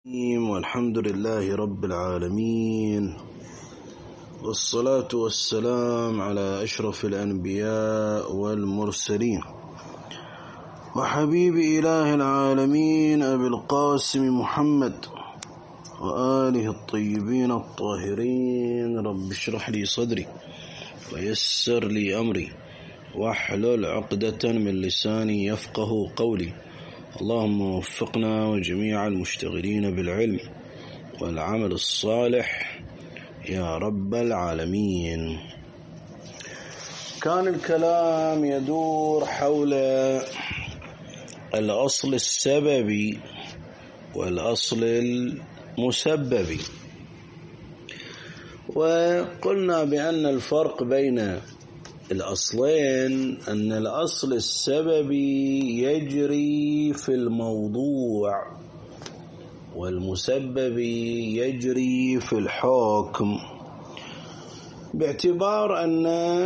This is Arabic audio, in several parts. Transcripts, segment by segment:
والحمد لله رب العالمين، والصلاة والسلام على أشرف الأنبياء والمرسلين، وحبيب إله العالمين أبي القاسم محمد وآله الطيبين الطاهرين. رب اشرح لي صدري ويسر لي أمري واحلل عقدة من لساني يفقه قولي. اللهم وفقنا وجميع المشتغلين بالعلم والعمل الصالح يا رب العالمين. كان الكلام يدور حول الأصل السببي والأصل المسببي، وقلنا بأن الفرق بين الأصلين أن الأصل السببي يجري في الموضوع والمسببي يجري في الحكم، باعتبار أن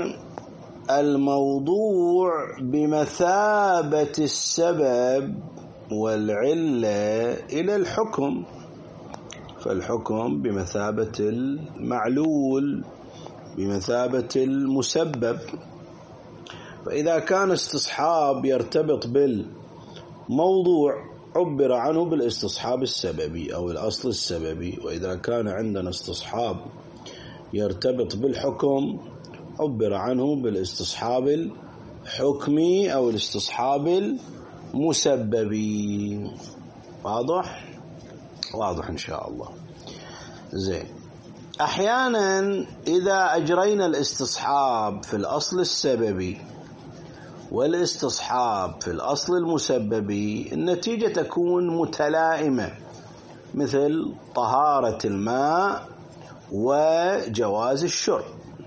الموضوع بمثابة السبب والعلة إلى الحكم، فالحكم بمثابة المعلول بمثابة المسبب. فإذا كان استصحاب يرتبط بالموضوع عبر عنه بالاستصحاب السببي أو الأصل السببي، وإذا كان عندنا استصحاب يرتبط بالحكم عبر عنه بالاستصحاب الحكمي أو الاستصحاب المسببي. واضح؟ واضح إن شاء الله. زين، أحيانا إذا أجرينا الاستصحاب في الأصل السببي والاستصحاب في الأصل المسببي النتيجة تكون متلائمة، مثل طهارة الماء وجواز الشرب.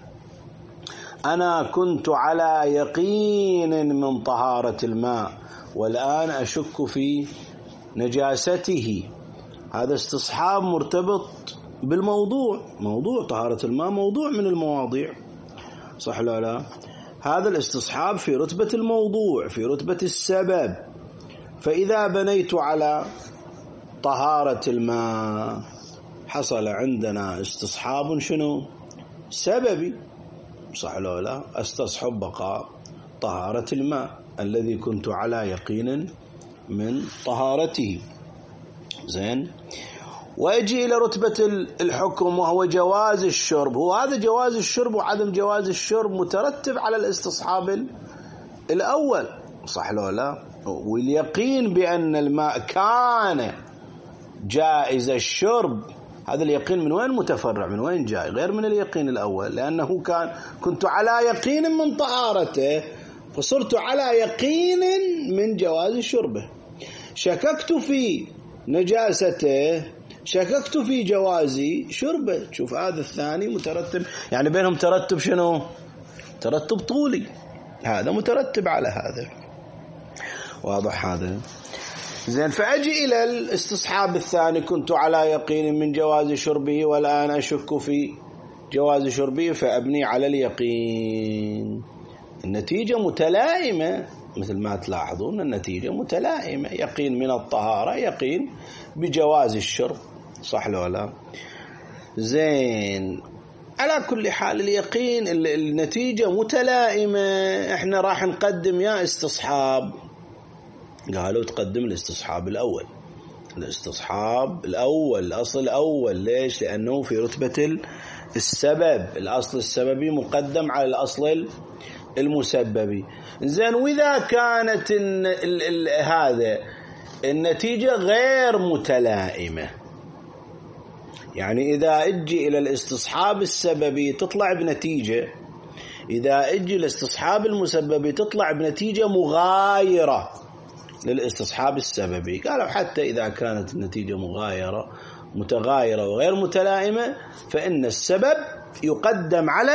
أنا كنت على يقين من طهارة الماء والآن أشك في نجاسته، هذا استصحاب مرتبط بالموضوع. موضوع طهارة الماء موضوع من المواضيع، صح ولا لا؟ هذا الاستصحاب في رتبة الموضوع في رتبة السبب. فإذا بنيت على طهارة الماء حصل عندنا استصحاب شنو؟ سببي، صح ولا لا؟ استصحب بقاء طهارة الماء الذي كنت على يقين من طهارته. زين، وأجي إلى رتبة الحكم وهو جواز الشرب. هو هذا جواز الشرب وعدم جواز الشرب مترتب على الاستصحاب الأول، صح ولا لا؟ واليقين بأن الماء كان جائز الشرب، هذا اليقين من وين متفرع؟ من وين جاي؟ غير من اليقين الأول، لأنه كنت على يقين من طهارته فصرت على يقين من جواز شربه. شككت في نجاسته، شككت في جواز شربه. شوف هذا الثاني مترتب، يعني بينهم ترتب شنو؟ ترتب طولي، هذا مترتب على هذا. واضح هذا؟ زين، فأجي إلى الاستصحاب الثاني، كنت على يقين من جواز شربه والآن أشك في جواز شربه، فأبني على اليقين. النتيجة متلائمة، مثل ما تلاحظون النتيجة متلائمة، يقين من الطهارة يقين بجواز الشرب، صح ولا؟ زين، على كل حال اليقين النتيجة متلائمة، احنا راح نقدم يا استصحاب. قالوا تقدم الاستصحاب الأول، الاستصحاب الأول، الأصل الأول. ليش؟ لأنه في رتبة السبب، الأصل السببي مقدم على الأصل المسببي. زين، وإذا كانت هذا النتيجة غير متلائمة، يعني إذا أجي إلى الاستصحاب السببي تطلع بنتيجة، إذا أجي الاستصحاب المسببي تطلع بنتيجة مغايرة للاستصحاب السببي. قالوا حتى إذا كانت النتيجة متغايرة وغير متلائمة فإن السبب يقدم على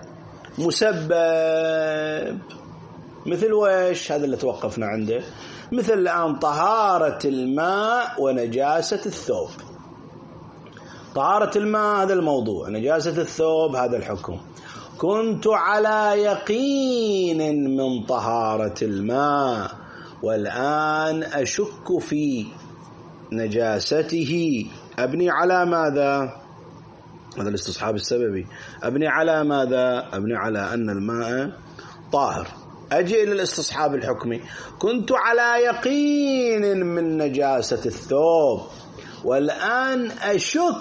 المسبب. مثل ويش؟ هذا اللي توقفنا عنده. مثل الآن طهارة الماء ونجاسة الثوب. طهارة الماء هذا الموضوع، نجاسة الثوب هذا الحكم. كنت على يقين من طهارة الماء والآن أشك في نجاسته أبني على ماذا؟ هذا الاستصحاب السببي. أبني على ماذا؟ أبني على أن الماء طاهر. أجي إلى الاستصحاب الحكمي. كنت على يقين من نجاسة الثوب والآن أشك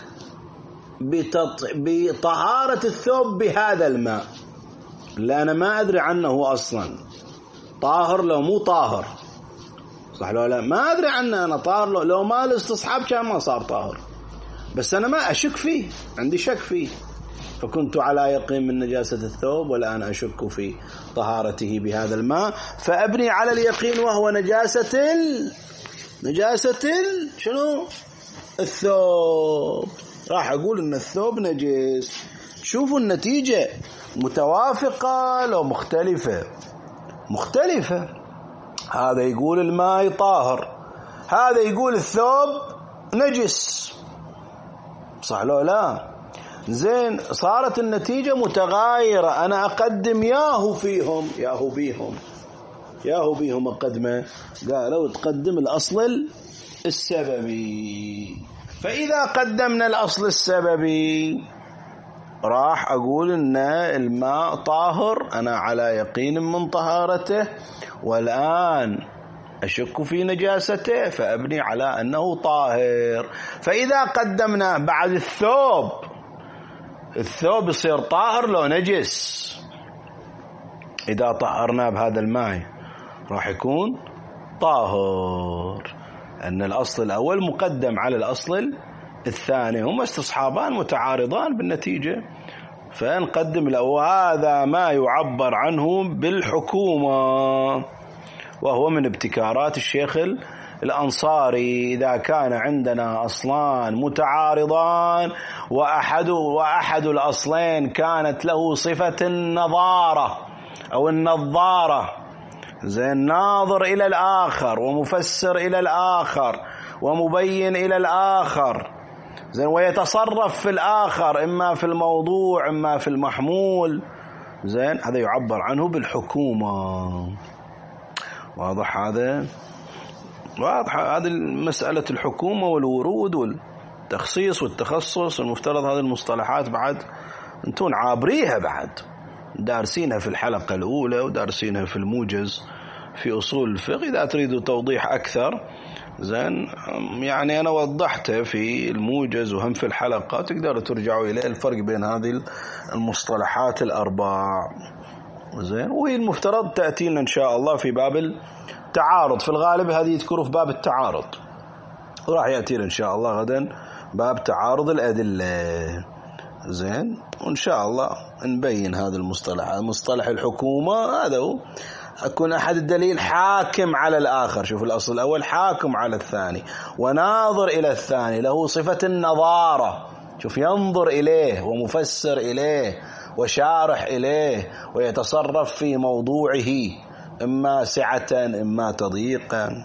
بطهارة الثوب بهذا الماء، لا أنا ما أدري عنه أصلا طاهر لو مو طاهر، صح لو لا؟ ما أدري عنه أنا طاهر لو ما الاستصحاب كان ما صار طاهر، بس أنا ما أشك فيه، عندي شك فيه. فكنت على يقين من نجاسة الثوب والآن أشك في طهارته بهذا الماء، فأبني على اليقين وهو نجاسة شنو؟ الثوب. راح أقول إن الثوب نجس. شوفوا النتيجة متوافقة لو مختلفة؟ مختلفة. هذا يقول الماء طاهر، هذا يقول الثوب نجس، صح لو لا؟ زين، صارت النتيجة متغايرة. أنا أقدم ياهو فيهم ياهو بيهم أقدمه. قالوا تقدم الأصل السببي. فإذا قدمنا الأصل السببي راح أقول إن الماء طاهر، أنا على يقين من طهارته والآن أشك في نجاسته، فأبني على أنه طاهر. فإذا قدمنا بعد الثوب يصير طاهر لو نجس. إذا طهرنا بهذا الماء راح يكون طاهر، أن الأصل الأول مقدم على الأصل الثاني، هما استصحابان متعارضان بالنتيجة، فنقدم الأول. هذا ما يعبر عنه بالحكومة، وهو من ابتكارات الشيخ الأنصاري. إذا كان عندنا أصلان متعارضان وأحد الأصلين كانت له صفة النظارة أو النظارة، زين، ناظر إلى الآخر ومفسر إلى الآخر ومبين إلى الآخر، زين، ويتصرف في الآخر إما في الموضوع إما في المحمول، زين، هذا يعبر عنه بالحكومة. واضح هذا؟ واضح هذه مسألة الحكومة والورود والتخصيص والتخصص. المفترض هذه المصطلحات بعد انتون عابريها، بعد دارسينها في الحلقة الأولى ودارسينها في الموجز في أصول الفقه. إذا تريدوا توضيح أكثر، زين، يعني أنا وضحته في الموجز وهم في الحلقة، تقدروا ترجعوا إلى الفرق بين هذه المصطلحات الأربع، زين. وهي المفترض تأتينا إن شاء الله في باب التعارض، في الغالب هذه يذكروا في باب التعارض، وراح يأتينا إن شاء الله غدا باب تعارض الأدلة، زين. وإن شاء الله نبين هذا المصطلح، مصطلح الحكومة هذا هو أكون أحد الدليل حاكم على الآخر. شوف الأصل الأول حاكم على الثاني وناظر إلى الثاني، له صفة النظارة، شوف، ينظر إليه ومفسر إليه وشارح إليه ويتصرف في موضوعه، إما سعة إما تضييقا.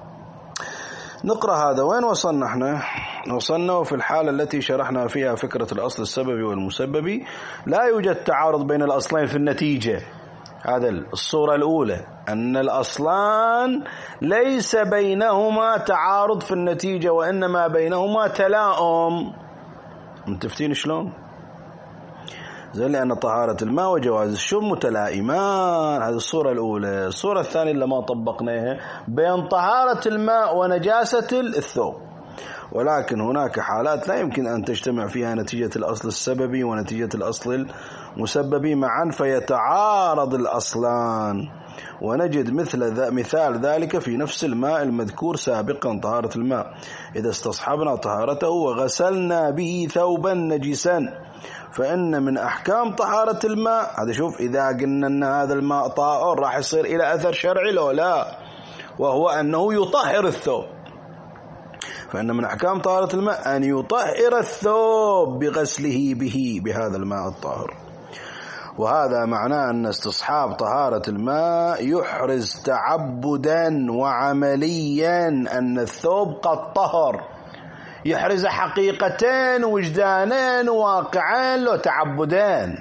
نقرأ هذا. وين وصلنا احنا؟ وصلنا في الحالة التي شرحنا فيها فكرة الأصل السببي والمسببي، لا يوجد تعارض بين الأصلين في النتيجة. هذا الصورة الأولى، أن الأصلان ليس بينهما تعارض في النتيجة، وإنما بينهما تلاؤم. متفتين شلون؟ زي لأن طهارة الماء وجواز الشرب متلائمان. هذه الصورة الأولى. الصورة الثانية اللي ما طبقناها بين طهارة الماء ونجاسة الثوب، ولكن هناك حالات لا يمكن أن تجتمع فيها نتيجة الأصل السببي ونتيجة الأصل المسببي معا فيتعارض الأصلان، ونجد مثال ذلك في نفس الماء المذكور سابقا، طهارة الماء. إذا استصحبنا طهارته وغسلنا به ثوبا نجسا فإن من أحكام طهارة الماء، هذا شوف، إذا قلنا أن هذا الماء طاهر راح يصير إلى أثر شرعي لو لا، وهو أنه يطهر الثوب. فإن من أحكام طهارة الماء أن يطهر الثوب بغسله بهذا الماء الطاهر. وهذا معناه أن استصحاب طهارة الماء يحرز تعبدا وعمليا أن الثوب قد طهر، يحرز حقيقتين وجدانين واقعين لو تعبدين،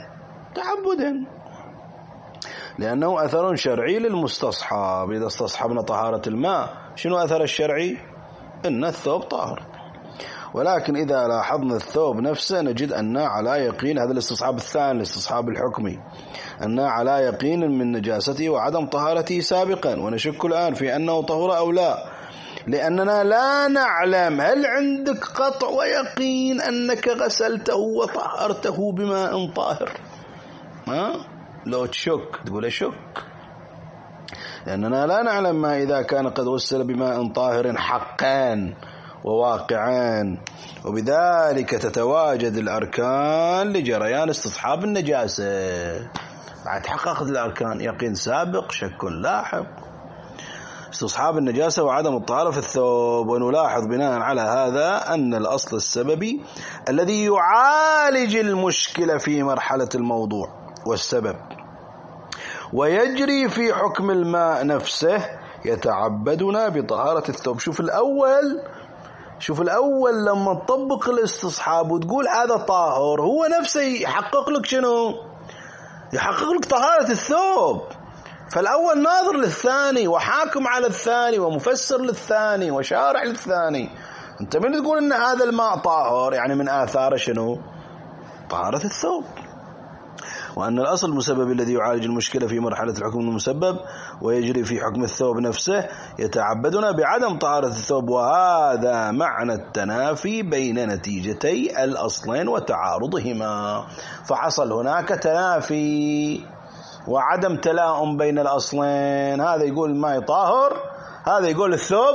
لأنه أثر شرعي للمستصحب. إذا استصحبنا طهارة الماء، شنو أثر الشرعي؟ إن الثوب طاهر. ولكن إذا لاحظنا الثوب نفسه نجد أننا على يقين، هذا الاستصحاب الثاني الاستصحاب الحكمي، أننا على يقين من نجاسته وعدم طهارته سابقا، ونشك الآن في أنه طهر أو لا، لأننا لا نعلم هل عندك قطع ويقين أنك غسلته وطهرته بماء طاهر. لو تشك تقول أشك، لأننا لا نعلم ما إذا كان قد غسل بماء طاهر حقان وواقعان، وبذلك تتواجد الأركان لجريان استصحاب النجاسة. بعد حققت الأركان يقين سابق، شك لاحق، استصحاب النجاسة وعدم الطهارة في الثوب. ونلاحظ بناء على هذا أن الأصل السببي الذي يعالج المشكلة في مرحلة الموضوع والسبب ويجري في حكم الماء نفسه يتعبدنا بطهارة الثوب. شوف الأول لما تطبق الاستصحاب وتقول هذا طاهر، هو نفسه يحقق لك شنو؟ يحقق لك طهارة الثوب. فالأول ناظر للثاني وحاكم على الثاني ومفسر للثاني وشارع للثاني. أنت من تقول إن هذا الماء طاهر، يعني من آثار شنو؟ طهارة الثوب. وأن الأصل المسبب الذي يعالج المشكلة في مرحلة الحكم المسبب ويجري في حكم الثوب نفسه يتعبدنا بعدم طهارة الثوب. وهذا معنى التنافي بين نتيجتي الأصلين وتعارضهما. فحصل هناك تنافي وعدم تلاؤم بين الأصلين، هذا يقول الماء طاهر، هذا يقول الثوب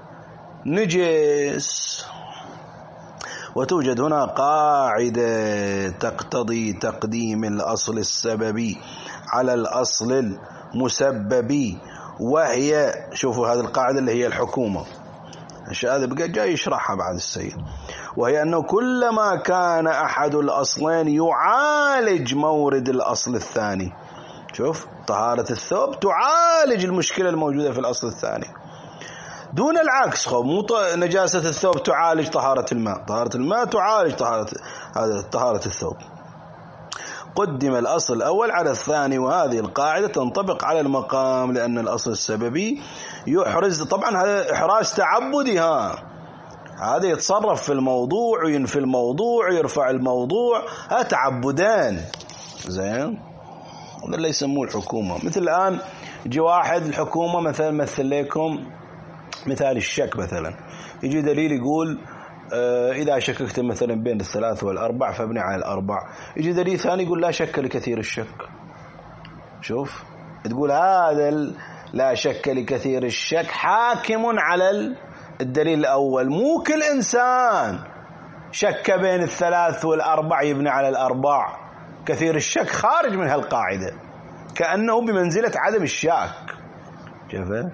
نجس. وتوجد هنا قاعدة تقتضي تقديم الأصل السببي على الأصل المسببي، وهي شوفوا هذه القاعدة اللي هي الحكومة، هذا بقى جاي يشرحها بعد السيد، وهي أنه كلما كان أحد الأصلين يعالج مورد الأصل الثاني. شوف طهارة الثوب تعالج المشكلة الموجودة في الأصل الثاني دون العكس. مو نجاسة الثوب تعالج طهارة الماء، طهارة الماء تعالج طهارة الثوب. قدم الأصل الأول على الثاني، وهذه القاعدة تنطبق على المقام، لأن الأصل السببي يحرز، طبعا هذا إحراز تعبدي، هذا يتصرف في الموضوع وينفي الموضوع ويرفع الموضوع، هذا تعبدان. زين، هذا اللي يسموه الحكومة. مثل الآن يجي واحد الحكومة مثلا مثل لكم مثال الشك، مثلا يجي دليل يقول إذا شككت مثلا بين الثلاث والأربع فابني على الأربع. يجي دليل ثاني يقول لا شك لكثير الشك. شوف تقول هذا لا شك لكثير الشك حاكم على الدليل الأول. مو كل إنسان شك بين الثلاث والأربع يبني على الأربع. كثير الشك خارج من هالقاعدة، كأنه بمنزلة عدم الشاك. شوفه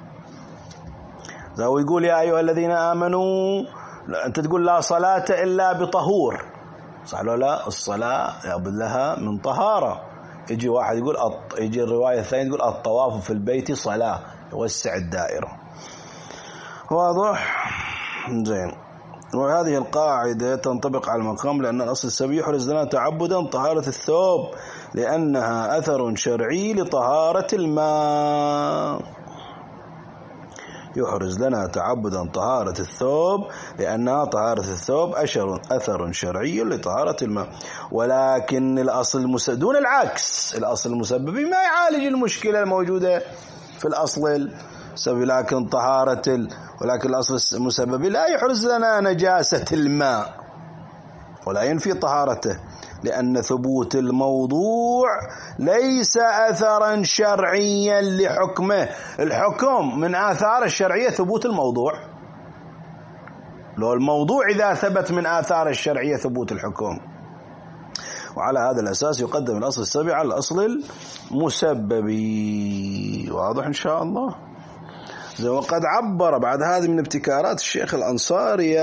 هو يقول يا أيها الذين آمنوا، أنت تقول لا صلاة إلا بطهور، صح ولا لا؟ الصلاة لابد لها من طهارة. يجي واحد يقول يجي الرواية الثانية تقول الطواف في البيت صلاة، يوسع الدائرة. واضح؟ زين. وهذه القاعدة تنطبق على المقام، لأن الأصل السببي يحرز لنا تعبدا طهارة الثوب لأنها أثر شرعي لطهارة الماء. يحرز لنا تعبدا طهارة الثوب لأنها طهارة الثوب أثر شرعي لطهارة الماء. ولكن الأصل دون العكس، الأصل المسببي ما يعالج المشكلة الموجودة في الأصل السببي، ولكن الأصل المسببي لا يحرز لنا نجاسة الماء ولا ينفي طهارته، لأن ثبوت الموضوع ليس أثرا شرعيا لحكمه. الحكم من آثار الشرعية ثبوت الموضوع، لو الموضوع إذا ثبت من آثار الشرعية ثبوت الحكم. وعلى هذا الأساس يقدم الأصل السببي على الأصل المسببي. واضح إن شاء الله؟ وقد عبر بعد هذه من ابتكارات الشيخ الأنصاري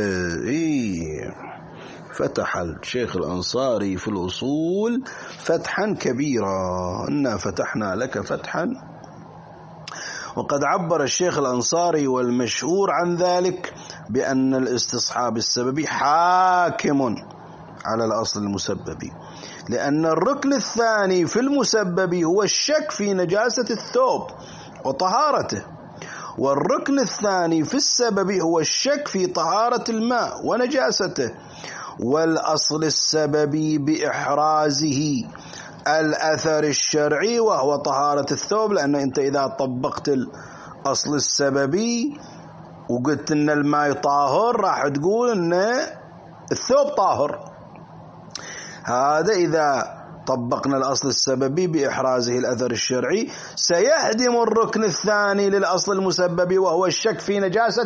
فتح الشيخ الأنصاري في الأصول فتحا كبيرا، إنا فتحنا لك فتحا. وقد عبر الشيخ الأنصاري والمشهور عن ذلك بأن الاستصحاب السببي حاكم على الأصل المسببي، لأن الركن الثاني في المسببي هو الشك في نجاسة الثوب وطهارته، والركن الثاني في السبب هو الشك في طهارة الماء ونجاسته، والأصل السببي بإحرازه الأثر الشرعي وهو طهارة الثوب، لأن أنت إذا طبقت الأصل السببي وقلت أن الماء طاهر راح تقول أن الثوب طاهر. هذا إذا طبقنا الأصل السببي بإحرازه الأثر الشرعي سيهدم الركن الثاني للأصل المسبب وهو الشك في نجاسة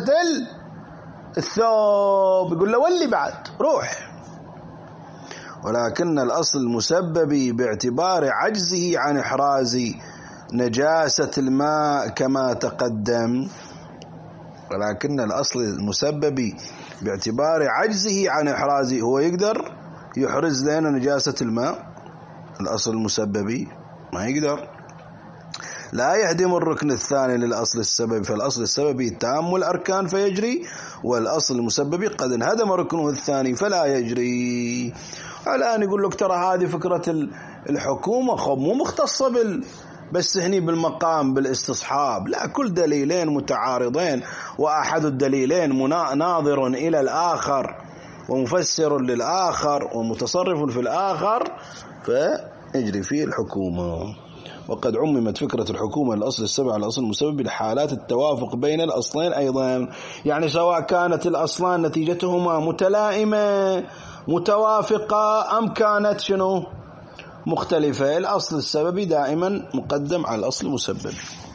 الثوب، يقول له ولي بعد روح. ولكن الأصل المسبب باعتبار عجزه عن إحراز نجاسة الماء كما تقدم، ولكن الأصل المسبب باعتبار عجزه عن إحرازه هو يقدر يحرز لنا نجاسة الماء، الأصل المسببي ما يقدر، لا يهدم الركن الثاني للأصل السببي، فالأصل السببي تام الأركان فيجري، والأصل المسببي قد انهدم ركنه الثاني فلا يجري. الآن يقول لك ترى هذه فكرة الحكومة خب مو مختصة بس هني بالمقام بالاستصحاب، لا، كل دليلين متعارضين وأحد الدليلين ناظر إلى الآخر ومفسر للآخر ومتصرف في الآخر فيجري فيه الحكومة. وقد عممت فكرة الحكومة الأصل السبب على الأصل المسبب لحالات التوافق بين الأصلين أيضا، يعني سواء كانت الأصلان نتيجتهما متلائمة متوافقة أم كانت شنو مختلفة، الأصل السببي دائما مقدم على الأصل المسبب.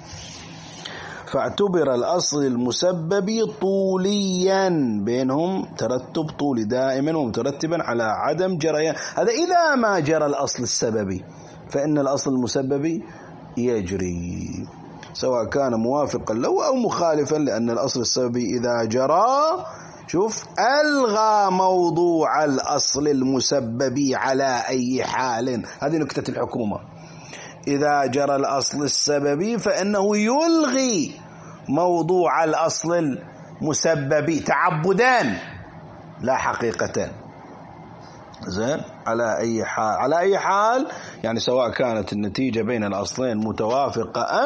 فاعتبر الأصل المسبب طوليا، بينهم ترتب طولي دائما ومترتبا على عدم جريان، هذا إذا ما جرى الأصل السببي فإن الأصل المسبب يجري سواء كان موافقا له أو مخالفا، لأن الأصل السببي إذا جرى شوف ألغى موضوع الأصل المسبب على أي حال. هذه نكتة الحكومة، إذا جرى الأصل السببي فإنه يلغي موضوع الأصل المسبب تعبدان لا حقيقة. زين، على أي حال يعني سواء كانت النتيجة بين الأصلين متوافقة أم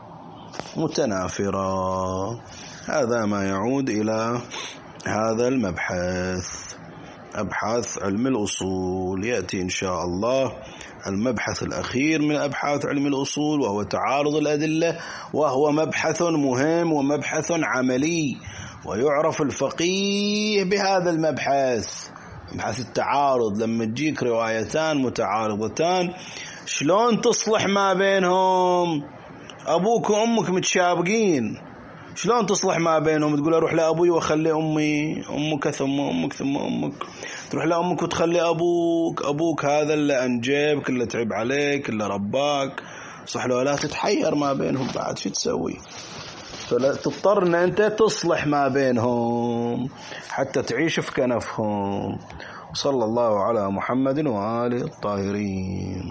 متنافرة. هذا ما يعود إلى هذا المبحث، أبحاث علم الأصول. يأتي إن شاء الله المبحث الأخير من أبحاث علم الأصول وهو تعارض الأدلة، وهو مبحث مهم ومبحث عملي، ويعرف الفقيه بهذا المبحث، مبحث التعارض. لما تجيك روايتان متعارضتان شلون تصلح ما بينهم؟ أبوك وأمك متشابقين، شلون تصلح ما بينهم؟ تقول أروح لأبوي وأخلي أمي، أمك ثم أمك ثم أمك، تروح لأمك وتخلي أبوك هذا اللي أنجبك اللي تعب عليك اللي رباك، صح له؟ لا تتحير ما بينهم بعد شو تسوي؟ فلا تضطر أن أنت تصلح ما بينهم حتى تعيش في كنفهم. صلى الله على محمد وآله الطاهرين.